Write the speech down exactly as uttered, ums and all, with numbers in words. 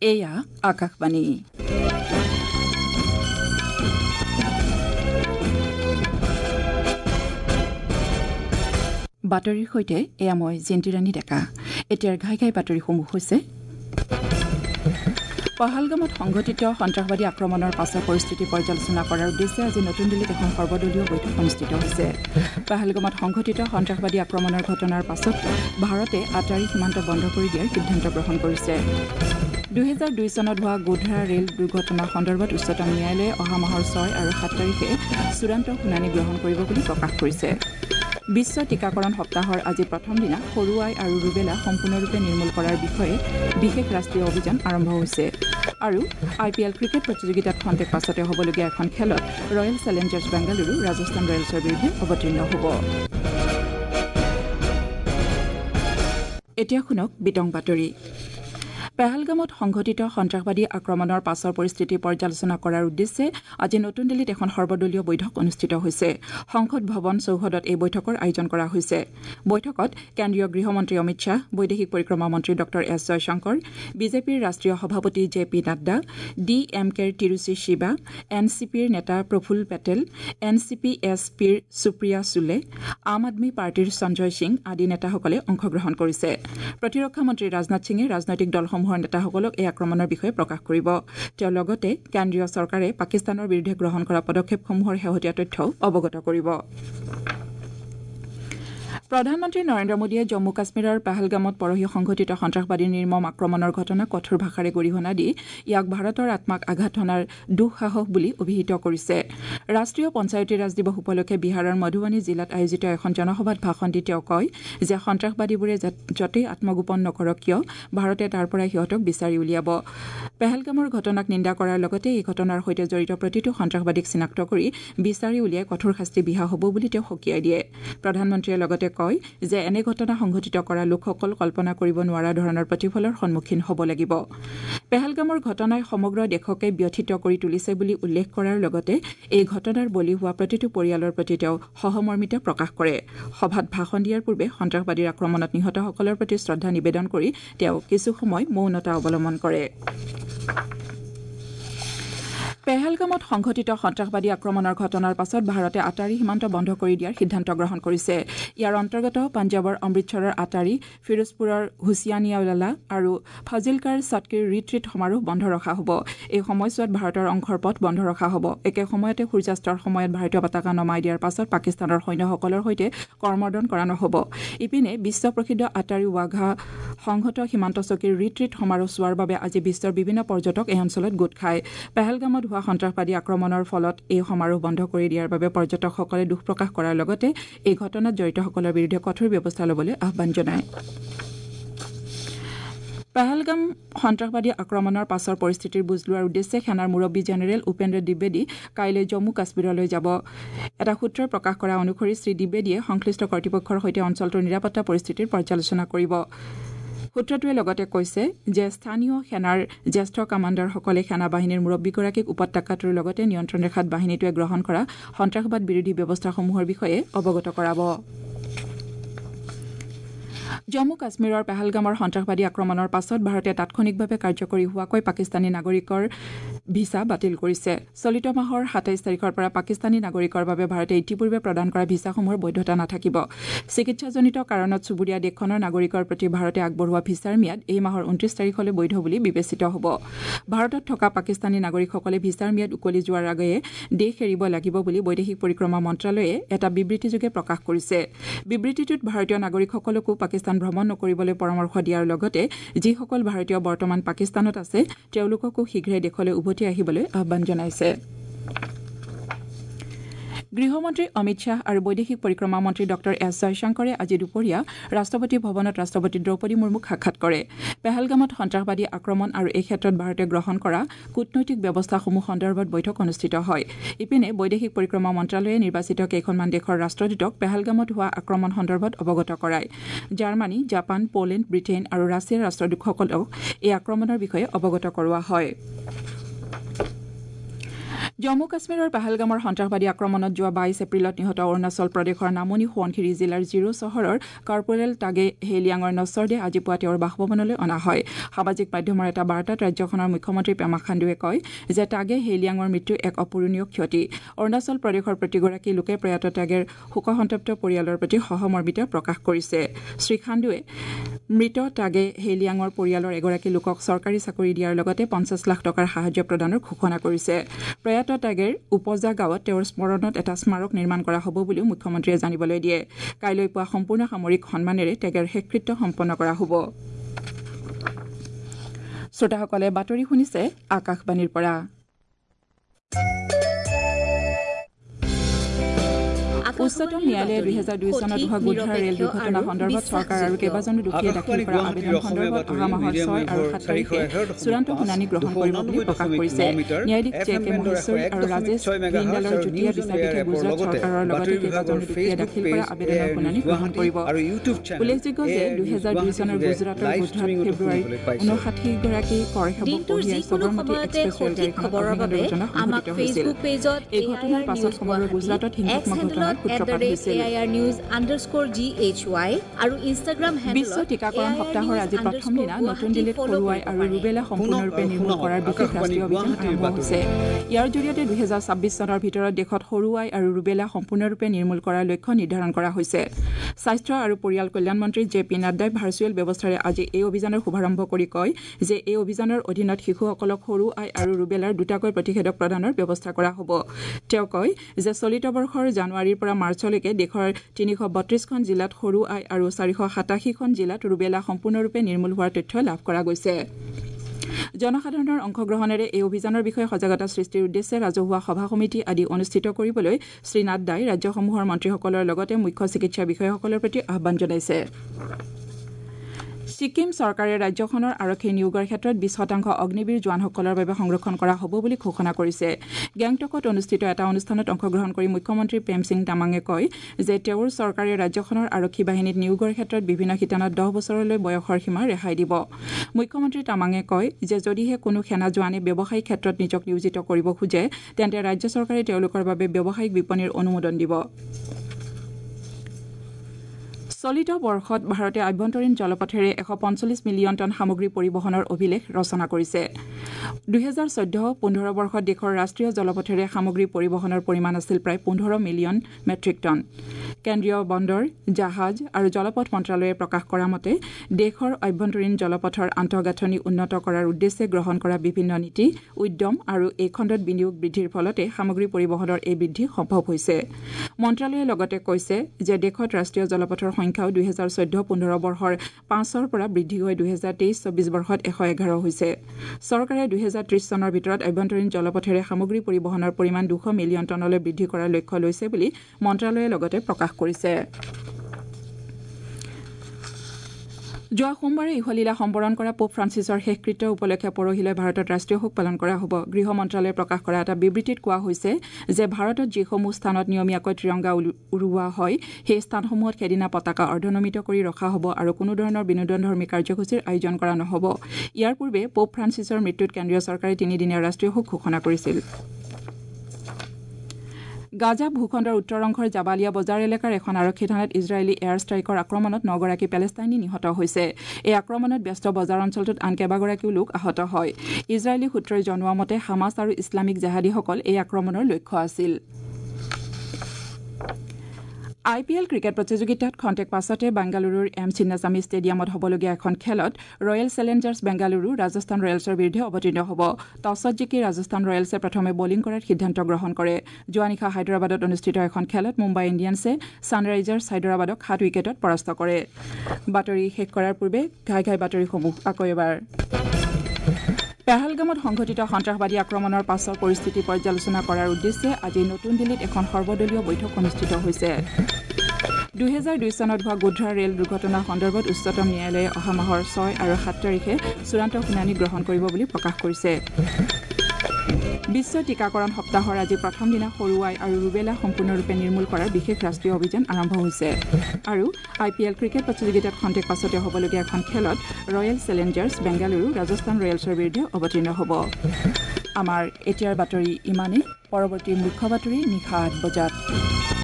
এয়া আকাশবাণী বাতৰিৰ সৈতে এয়া মই জিন্তিৰাণী ডেকা। এতিয়াৰ ঘাই ঘাই বাতৰিসমূহ হৈছে পহলগামত সংঘটিত সন্ত্ৰাসবাদী আক্ৰমণৰ পাছৰ পৰিস্থিতি পৰ্যালোচনা কৰাৰ উদ্দেশ্যে আজি নতুন দিল্লীত এখন সৰ্বদলীয় বৈঠক অনুষ্ঠিত হৈছে। পহলগামত সংঘটিত সন্ত্ৰাসবাদী আক্ৰমণৰ ঘটনাৰ পাছত ভাৰতে আটাৰী সীমান্ত বন্ধ কৰি দিয়াৰ সিদ্ধান্ত গ্ৰহণ কৰিছে। দুহেজাৰ দুই চনত হোৱা গোধৰা ৰেল দুৰ্ঘটনা সন্দৰ্ভত উচ্চতম ন্যায়ালয়ে অহা মাহৰ ছয় আৰু সাত তাৰিখে চূড়ান্ত শুনানি গ্ৰহণ কৰিব বুলি প্ৰকাশ কৰিছে। বিশ্ব টীকাকৰণ সপ্তাহৰ আজি প্ৰথম দিনা সৰু আই আৰু ৰুবেলা সম্পূৰ্ণৰূপে নিৰ্মূল কৰাৰ বিষয়ে বিশেষ ৰাষ্ট্ৰীয় অভিযান আৰম্ভ হৈছে। আৰু আই পি এল ক্ৰিকেট প্ৰতিযোগিতাত খন্তেক পাছতে হ'বলগীয়া এখন খেলত ৰয়েল চেলেঞ্জাৰ্ছ বেংগালুৰু ৰাজস্থান ৰয়েলছৰ বিৰুদ্ধে অৱতীৰ্ণ হ'ব। এতিয়া শুনক বিতং বাতৰি। পহলগামত সংঘটিত সন্ত্ৰাসবাদী আক্ৰমণৰ পাছৰ পৰিস্থিতি পৰ্যালোচনা কৰাৰ উদ্দেশ্যে আজি নতুন দিল্লীত এখন সৰ্বদলীয় বৈঠক অনুষ্ঠিত হৈছে। সংসদ ভৱন চৌহদত এই বৈঠকৰ আয়োজন কৰা হৈছে। বৈঠকত কেন্দ্ৰীয় গৃহমন্ত্ৰী অমিত শ্বাহ, বৈদেশিক পৰিক্ৰমা মন্ত্ৰী ডঃ এছ জয়শংকৰ, বিজেপিৰ ৰাষ্ট্ৰীয় সভাপতি J P Nadda, D M কেৰ তিৰুচি শিৱা, এন চি পিৰ নেতা Praful Patel, N C P S পিৰ সুপ্ৰিয়া সুলে, আম আদমী পাৰ্টীৰ সঞ্জয় সিং আদি নেতাসকলে অংশগ্ৰহণ কৰিছে। প্ৰতিৰক্ষা মন্ত্ৰী ৰাজনাথ সিঙে ৰাজনৈতিক দলসমূহ নেতাসকলক এই আক্ৰমণৰ বিষয়ে প্ৰকাশ কৰিব। তেওঁ লগতে কেন্দ্ৰীয় চৰকাৰে পাকিস্তানৰ বিৰুদ্ধে গ্ৰহণ কৰা পদক্ষেপসমূহৰ শেহতীয়া তথ্যও অৱগত কৰিব। প্ৰধানমন্ত্ৰী নৰেন্দ্ৰ মোদীয়ে জম্মু কাশ্মীৰৰ পহলগামত পৰহি সংঘটিত সন্ত্ৰাসবাদীৰ নিৰ্মম আক্ৰমণৰ ঘটনাক কঠোৰ ভাষাৰে গৰিহণা দি ইয়াক ভাৰতৰ আত্মাক আঘাত হনাৰ দুঃসাহস বুলি অভিহিত কৰিছে। ৰাষ্ট্ৰীয় পঞ্চায়তী ৰাজ দিৱস উপলক্ষে বিহাৰৰ মধুবানী জিলাত আয়োজিত এখন জনসভাত ভাষণ দি তেওঁ কয় যে সন্ত্ৰাসবাদীবোৰে য'তেই আত্মগোপন নকৰক কিয় ভাৰতে তাৰ পৰাই সিহঁতক বিচাৰি উলিয়াব। পহলগামৰ ঘটনাক নিন্দা কৰাৰ লগতে এই ঘটনাৰ সৈতে জড়িত প্ৰতিটো সন্ত্ৰাসবাদীক চিনাক্ত কৰি বিচাৰি উলিয়াই কঠোৰ শাস্তি বিহা হ'ব বুলি তেওঁ সকীয়াই দিয়ে। প্ৰধানমন্ত্ৰীয়ে লগতে কয় যে এনে ঘটনা সংঘটিত কৰা লোকসকল কল্পনা কৰিব নোৱাৰা ধৰণৰ প্ৰতিফলৰ সন্মুখীন হ'ব লাগিব। পহলগামৰ ঘটনাই সমগ্ৰ দেশকে ব্যথিত কৰি তুলিছে বুলি উল্লেখ কৰাৰ লগতে এই ঘটনাৰ বলি হোৱা প্ৰতিটো পৰিয়ালৰ প্ৰতি তেওঁ সহমৰ্মিতা প্ৰকাশ কৰে। সভাত ভাষণ দিয়াৰ পূৰ্বে সন্ত্ৰাসবাদীৰ আক্ৰমণত নিহতসকলৰ প্ৰতি শ্ৰদ্ধা নিবেদন কৰি তেওঁ কিছু সময় মৌনতা অৱলম্বন কৰে। পহলগামত সংঘটিত সন্ত্ৰাসবাদী আক্ৰমণৰ ঘটনাৰ পাছত ভাৰতে আটাৰী সীমান্ত বন্ধ কৰি দিয়াৰ সিদ্ধান্ত গ্ৰহণ কৰিছে। ইয়াৰ অন্তৰ্গত পঞ্জাৱৰ অমৃতসৰৰ আটাৰী, ফিৰোজপুৰৰ হুছিয়ানিয়াৱালা আৰু ফজিলকাৰ চটকীৰ ৰিট্ৰিট সমাৰোহ বন্ধ ৰখা হ'ব। এই সময়ছোৱাত ভাৰতৰ অংশৰ পথ বন্ধ ৰখা হ'ব। একে সময়তে সূৰ্যাস্তৰ সময়ত ভাৰতীয় পতাকা নমাই দিয়াৰ পাছত পাকিস্তানৰ সৈন্যসকলৰ সৈতে কৰমৰ্দন কৰা নহ'ব। ইপিনে বিশ্ব প্ৰসিদ্ধ আটাৰী ৱাঘা সংহত সীমান্ত চকীৰ ৰিট্ৰিট সমাৰোহ চোৱাৰ বাবে আজি বিশ্বৰ বিভিন্ন পৰ্যটক এই অঞ্চলত গোট খায়। পহলগামত হোৱা সন্ত্ৰাসবাদী আক্ৰমণৰ ফলত এই সমাৰোহ বন্ধ কৰি দিয়াৰ বাবে পৰ্যটকসকলে দুখ প্ৰকাশ কৰাৰ লগতে এই ঘটনাত জড়িতসকলৰ বিৰুদ্ধে কঠোৰ ব্যৱস্থা ল'বলৈ আহ্বান জনায়। পহলগাম সন্ত্ৰাসবাদী আক্ৰমণৰ পাছৰ পৰিস্থিতিৰ বুজ লোৱাৰ উদ্দেশ্যে সেনাৰ মুৰব্বী জেনেৰেল উপেন্দ্ৰ দ্বিবেদী কাইলৈ জম্মু কাশ্মীৰলৈ যাব। এটা সূত্ৰই প্ৰকাশ কৰা অনুসৰি শ্ৰী দ্বিবেদীয়ে সংশ্লিষ্ট কৰ্তৃপক্ষৰ সৈতে অঞ্চলটোৰ নিৰাপত্তা পৰিস্থিতিৰ পৰ্যালোচনা কৰিব। সূত্ৰটোৱে লগতে কৈছে যে স্থানীয় সেনাৰ জ্যেষ্ঠ কামাণ্ডাৰসকলে সেনা বাহিনীৰ মুৰব্বীগৰাকীক উপত্যকাটোৰ লগতে নিয়ন্ত্ৰণ ৰেখাত বাহিনীটোৱে গ্ৰহণ কৰা সন্ত্ৰাসবাদ বিৰোধী ব্যৱস্থাসমূহৰ বিষয়ে অৱগত কৰাব। জম্মু কাশ্মীৰৰ পহলগামৰ সন্ত্ৰাসবাদী আক্ৰমণৰ পাছত ভাৰতে তাৎক্ষণিকভাৱে কাৰ্যকৰী হোৱাকৈ পাকিস্তানী নাগৰিকৰ ভিছা বাতিল কৰিছে। চলিত মাহৰ সাতাইছ তাৰিখৰ পৰা পাকিস্তানী নাগৰিকৰ বাবে ভাৰতে ইতিপূৰ্বে প্ৰদান কৰা ভিছাসমূহৰ বৈধতা নাথাকিব। চিকিৎসাজনিত কাৰণত চুবুৰীয়া দেশখনৰ নাগৰিকৰ প্ৰতি ভাৰতে আগবঢ়োৱা ভিছাৰ ম্যাদ এই মাহৰ ঊনত্ৰিছ তাৰিখলৈ বৈধ বুলি বিবেচিত হ'ব। ভাৰতত থকা পাকিস্তানী নাগৰিকসকলে ভিছাৰ ম্যাদ উকলি যোৱাৰ আগেয়ে দেশ এৰিব লাগিব বুলি বৈদেশিক পৰিক্ৰমা মন্ত্ৰালয়ে এটা বিবৃতিযোগে প্ৰকাশ কৰিছে। বিবৃতিটোত ভাৰতীয় নাগৰিকসকলকো পাকিস্তান ভ্ৰমণ নকৰিবলৈ পৰামৰ্শ দিয়াৰ লগতে যিসকল ভাৰতীয় বৰ্তমান পাকিস্তানত আছে তেওঁলোককো শীঘ্ৰে দেশলৈ উভতি আহিবলৈ আহ্বান জনাইছে। গৃহমন্ত্ৰী অমিত শ্বাহ আৰু বৈদেশিক পৰিক্ৰমা মন্ত্ৰী ডঃ এছ জয়শংকৰে আজি দুপৰীয়া ৰাষ্ট্ৰপতি ভৱনত ৰাষ্ট্ৰপতি দ্ৰৌপদী মুৰ্মুক সাক্ষাৎ কৰে। পহলগামত সন্ত্ৰাসবাদী আক্ৰমণ আৰু এই ক্ষেত্ৰত ভাৰতে গ্ৰহণ কৰা কূটনৈতিক ব্যৱস্থাসমূহ সন্দৰ্ভত বৈঠক অনুষ্ঠিত হয়। ইপিনে বৈদেশিক পৰিক্ৰমা মন্ত্ৰালয়ে নিৰ্বাচিত কেইখনমান দেশৰ ৰাষ্ট্ৰদূতক পহলগামত হোৱা আক্ৰমণ সন্দৰ্ভত অৱগত কৰায়। জাৰ্মানী, জাপান, পোলেণ্ড, ব্ৰিটেইন আৰু ৰাছিয়াৰ ৰাষ্ট্ৰদূতসকলক এই আক্ৰমণৰ বিষয়ে অৱগত কৰোৱা হয়। জম্মু কাশ্মীৰৰ পাহালগামৰ সন্ত্ৰাসবাদী আক্ৰমণত যোৱা বাইছ এপ্ৰিলত নিহত অৰুণাচল প্ৰদেশৰ নামনি সোৱণশিৰি জিলাৰ জিৰো চহৰৰ কৰ্পোৰেল টাগে হেলিয়াঙৰ নশ্বৰদে আজি পুৱা তেওঁৰ বাসভৱনলৈ অনা হয় সামাজিক মাধ্যমৰ এটা বাৰ্তাত ৰাজ্যখনৰ মুখ্যমন্ত্ৰী পেমা খাণ্ডুৱে কয় যে টাগে হেলিয়াঙৰ মৃত্যু এক অপূৰণীয় ক্ষতি অৰুণাচল প্ৰদেশৰ প্ৰতিগৰাকী লোকে প্ৰয়াত টাগেৰ শোকসন্তপ্ত পৰিয়ালৰ প্ৰতি সহমৰ্মিতা প্ৰকাশ কৰিছে শ্ৰী খাণ্ডুৱে মৃত টাগে হেলিয়াঙৰ পৰিয়ালৰ এগৰাকী লোকক চৰকাৰী চাকৰি দিয়াৰ লগতে পঞ্চাছ লাখ টকাৰ সাহায্য প্ৰদানৰ ঘোষণা কৰিছে প্ৰয়াত টাগেৰ উপজা গাঁৱত তেওঁৰ স্মৰণত এটা স্মাৰক নিৰ্মাণ কৰা হ'ব বুলিও মুখ্যমন্ত্ৰীয়ে জানিবলৈ দিয়ে কাইলৈ পুৱা সম্পূৰ্ণ সামৰিক সন্মানেৰে টাগেৰ শেষকৃত্য সম্পন্ন কৰা হ'ব শ্ৰোতাসকলে বাতৰি শুনিছে আকাশবাণীৰ পৰা উচ্চতম ন্যায়ালয়ে দুহেজাৰ দুই চনত হোৱা গোধৰা ৰেল দুৰ্ঘটনা সন্দৰ্ভত চৰকাৰ আৰু কেইবাজনো দোষীয়ে দাখিল কৰা আবেদন সন্দৰ্ভত অহা মাহৰ ছয় আৰু সাত তাৰিখে চূড়ান্ত শুনানি গ্ৰহণ কৰিব বুলি প্ৰকাশ কৰিছে ন্যায়াধীশ জে কে মহেশ্বৰী আৰু ৰাজেশ ভিন্দালৰ যুটীয়া বিচাৰপীঠে গুজৰাট চৰকাৰৰ লগতে কেইবাজনো দোষীয়ে দাখিল কৰা আবেদনৰ শুনানি গ্ৰহণ কৰিব উল্লেখযোগ্য যে দুহেজাৰ দুই চনৰ গুজৰাটৰ গোধৰাত ফেব্ৰুৱাৰীত ঊনষাঠিগৰাকী কৰ সেৱক কঢ়িয়াই সবৰমতী এক্সপ্ৰেছ ৰেলগাড়ীখনৰ অগ্নিকাণ্ড সংঘটিত হৈছিল এই ঘটনাৰ পাছত সমগ্ৰ গুজৰাটত হিংসাত্মক ঘটনাত বিশ্ব টীকাকৰণ সপ্তাহৰ আজি প্ৰথম দিনা নতুন দিল্লীত সৰুৱাই আৰু ৰুবেলা সম্পূৰ্ণৰূপে নিৰ্মূল কৰাৰ বিশেষ ৰাষ্ট্ৰীয় অভিযান আৰম্ভ হৈছে ইয়াৰ জৰিয়তে দুহেজাৰ ছাব্বিছ চনৰ ভিতৰত দেশত সৰুৱাই আৰু ৰুবেলা সম্পূৰ্ণৰূপে নিৰ্মূল কৰাৰ লক্ষ্য নিৰ্ধাৰণ কৰা হৈছে স্বাস্থ্য আৰু পৰিয়াল কল্যাণ মন্ত্ৰী জে পি নাড্ডাই ভাৰ্চুৱেল ব্যৱস্থাৰে আজি এই অভিযানৰ শুভাৰম্ভ কৰি কয় যে এই অভিযানৰ অধীনত শিশুসকলক সৰু আই আৰু ৰুবেলাৰ দুটাকৈ প্ৰতিষেধক প্ৰদানৰ ব্যৱস্থা কৰা হ'ব তেওঁ কয় যে চলিত বৰ্ষৰ জানুৱাৰীৰ পৰা মাৰ্চলৈকে দেশৰ তিনিশ বত্ৰিশখন জিলাত সৰু আই আৰু চাৰিশ সাতাশীখন জিলাত ৰুবেলা সম্পূৰ্ণৰূপে নিৰ্মূল হোৱাৰ তথ্য লাভ কৰা গৈছে জনসাধাৰণৰ অংশগ্ৰহণেৰে এই অভিযানৰ বিষয়ে সজাগতা সৃষ্টিৰ উদ্দেশ্যে ৰাজহুৱা সভা সমিতি আদি অনুষ্ঠিত কৰিবলৈ শ্ৰী নাড্ডাই ৰাজ্যসমূহৰ মন্ত্ৰীসকলৰ লগতে মুখ্য চিকিৎসা বিষয়াসকলৰ প্ৰতি আহ্বান জনাইছে ছিকিম চৰকাৰে ৰাজ্যখনৰ আৰক্ষী নিয়োগৰ ক্ষেত্ৰত বিশ শতাংশ অগ্নিবীৰ জোৱানসকলৰ বাবে সংৰক্ষণ কৰা হ'ব বুলি ঘোষণা কৰিছে গেংটকত অনুষ্ঠিত এটা অনুষ্ঠানত অংশগ্ৰহণ কৰি মুখ্যমন্ত্ৰী প্ৰেম সিং তামাঙে কয় যে তেওঁৰ চৰকাৰে ৰাজ্যখনৰ আৰক্ষী বাহিনীত নিয়োগৰ ক্ষেত্ৰত বিভিন্ন শিতানত দহ বছৰলৈ বয়সৰ সীমা ৰেহাই দিব মুখ্যমন্ত্ৰী তামাঙে কয় যে যদিহে কোনো সেনা জোৱানে ব্যৱসায়িক ক্ষেত্ৰত নিজক নিয়োজিত কৰিব খোজে তেন্তে ৰাজ্য চৰকাৰে তেওঁলোকৰ বাবে ব্যৱসায়িক বিপণীৰ অনুমোদন দিব চলিত বৰ্ষত ভাৰতে আভ্যন্তৰীণ জলপথেৰে এশ পঞ্চল্লিছ মিলিয়ন টন সামগ্ৰী পৰিবহণৰ অভিলেখ ৰচনা কৰিছে দুহেজাৰ চৈধ্য পোন্ধৰ বৰ্ষত দেশৰ ৰাষ্ট্ৰীয় জলপথেৰে সামগ্ৰী পৰিবহণৰ পৰিমাণ আছিল প্ৰায় পোন্ধৰ মিলিয়ন মেট্ৰিক টন কেন্দ্ৰীয় বন্দৰ জাহাজ আৰু জলপথ মন্ত্ৰালয়ে প্ৰকাশ কৰা মতে দেশৰ আভ্যন্তৰীণ জলপথৰ আন্তঃগাঁথনি উন্নত কৰাৰ উদ্দেশ্যে গ্ৰহণ কৰা বিভিন্ন নীতি উদ্যম আৰু এই খণ্ডত বিনিয়োগ বৃদ্ধিৰ ফলতে সামগ্ৰী পৰিবহণৰ এই বৃদ্ধি সম্ভৱ হৈছে মন্ত্ৰালয়ে লগতে কৈছে যে দেশত ৰাষ্ট্ৰীয় জলপথৰ সংখ্যাও দুহেজাৰ চৈধ্য পোন্ধৰ বৰ্ষৰ পাঁচৰ পৰা বৃদ্ধি হৈ দুহেজাৰ তেইছ চৌবিছ বৰ্ষত এশ এঘাৰ হৈছে চৰকাৰে দুহেজাৰ ত্ৰিছ চনৰ ভিতৰত আভ্যন্তৰীণ জলপথেৰে সামগ্ৰী পৰিবহণৰ পৰিমাণ দুশ মিলিয়ন টনলৈ বৃদ্ধি কৰাৰ লক্ষ্য লৈছে বুলি মন্ত্ৰালয়ে লগতে প্ৰকাশ কৰিছে যোৱা সোমবাৰে ইহলীলা সম্বৰণ কৰা পোপ ফ্ৰান্সিছৰ শেষকৃত্য উপলক্ষে পৰহিলৈ ভাৰতত ৰাষ্ট্ৰীয় শোক পালন কৰা হ'ব গৃহ মন্ত্ৰালয়ে প্ৰকাশ কৰা এটা বিবৃতিত কোৱা হৈছে যে ভাৰতত যিসমূহ স্থানত নিয়মীয়াকৈ ত্ৰিৰংগা উৰুওৱা হয় সেই স্থানসমূহত সেইদিনা পতাকা অৰ্ধনমিত কৰি ৰখা হ'ব আৰু কোনো ধৰণৰ বিনোদনধৰ্মী কাৰ্যসূচীৰ আয়োজন কৰা নহ'ব ইয়াৰ পূৰ্বে পোপ ফ্ৰান্সিছৰ মৃত্যুত কেন্দ্ৰীয় চৰকাৰে তিনিদিনীয়া ৰাষ্ট্ৰীয় শোক ঘোষণা কৰিছিল গাজা ভূখণ্ডৰ উত্তৰ অংশৰ জাবালিয়া বজাৰ এলেকাৰ এখন আৰক্ষী থানাত ইজৰাইলী এয়াৰ ষ্ট্ৰাইকৰ আক্ৰমণত নগৰাকী পেলেষ্টাইনী নিহত হৈছে এই আক্ৰমণত ব্যস্ত বজাৰ অঞ্চলটোত আন কেইবাগৰাকীও লোক আহত হয় ইজৰাইলী সূত্ৰই জনোৱা মতে হামাছ আৰু ইছলামিক জেহাদীসকল এই আক্ৰমণৰ লক্ষ্য আছিল আই পি এল ক্ৰিকেট প্ৰতিযোগিতাত খন্তেক পাছতে বাংগালুৰুৰ এম চিন্নাস্বামী ষ্টেডিয়ামত হ'বলগীয়া এখন খেলত ৰয়েল চেলেঞ্জাৰ্ছ বেংগালুৰু ৰাজস্থান ৰয়েলছৰ বিৰুদ্ধে অৱতীৰ্ণ হ'ব টছত জিকি ৰাজস্থান ৰয়েলছে প্ৰথমে বলিং কৰাৰ সিদ্ধান্ত গ্ৰহণ কৰে যোৱা নিশা হায়দৰাবাদত অনুষ্ঠিত এখন খেলত মুম্বাই ইণ্ডিয়ানছে ছানৰাইজাৰ্ছ হায়দৰাবাদক সাত উইকেটত পৰাস্ত কৰে বাতৰি শেষ কৰাৰ পূৰ্বে ঘাই ঘাই বাতৰিসমূহ আকৌ এবাৰ পেহালগামত সংঘটিত সন্ত্ৰাসবাদী আক্ৰমণৰ পাছৰ পৰিস্থিতি পৰ্যালোচনা কৰাৰ উদ্দেশ্যে আজি নতুন দিল্লীত এখন সৰ্বদলীয় বৈঠক অনুষ্ঠিত হৈছে দুহেজাৰ দুই চনত হোৱা গোধৰা ৰেল দুৰ্ঘটনাৰ সন্দৰ্ভত উচ্চতম ন্যায়ালয়ে অহা মাহৰ ছয় আৰু সাত তাৰিখে চূড়ান্ত শুনানি গ্ৰহণ কৰিব বুলি প্ৰকাশ কৰিছে বিশ্ব টীকাকৰণ সপ্তাহৰ আজি প্ৰথম দিনা সৰুৱাই আৰু ৰুবেলা সম্পূৰ্ণৰূপে নিৰ্মূল কৰাৰ বিশেষ ৰাষ্ট্ৰীয় অভিযান আৰম্ভ হৈছে আৰু আই পি এল ক্ৰিকেট প্ৰতিযোগিতাত খন্তেক পাছতে হ'বলগীয়া এখন খেলত ৰয়েল চেলেঞ্জাৰ্ছ বেংগালুৰু ৰাজস্থান ৰয়েলছৰ বিৰুদ্ধে অৱতীৰ্ণ হ'ব আমাৰ এতিয়াৰ বাতৰি ইমানেই পৰৱৰ্তী মুখ্য বাতৰি নিশা আঠ বজাত